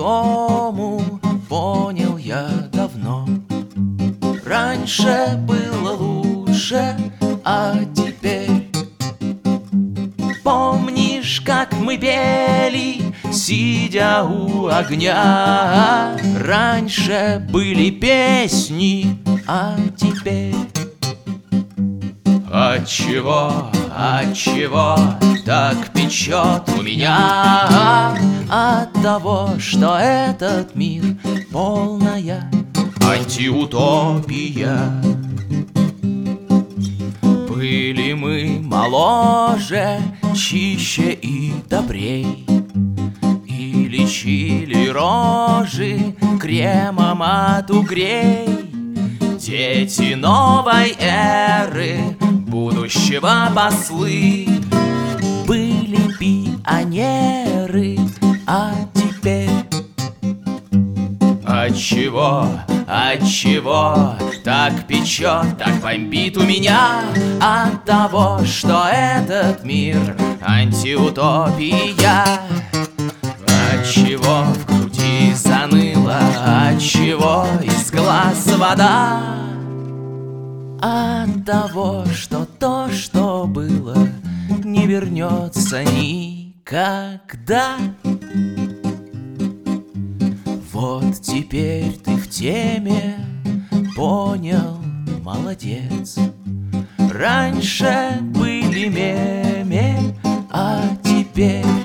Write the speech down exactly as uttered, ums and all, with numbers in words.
по-другому, понял я давно. Раньше было лучше, а теперь. Помнишь, как мы пели, сидя у огня? Раньше были песни, а теперь. Отчего, отчего так печет у меня? От того, что этот мир полная антиутопия. Были мы моложе, чище и добрей, и лечили рожи кремом от угрей. Дети новой эры, будущего послы, были пионеры, а теперь. Отчего, отчего так печет, так бомбит у меня? От того, что этот мир антиутопия. Отчего в груди заныло, отчего из глаз вода? От того, что то, что было, не вернется никогда. Вот теперь ты в теме, понял, молодец. Раньше были меме, а теперь.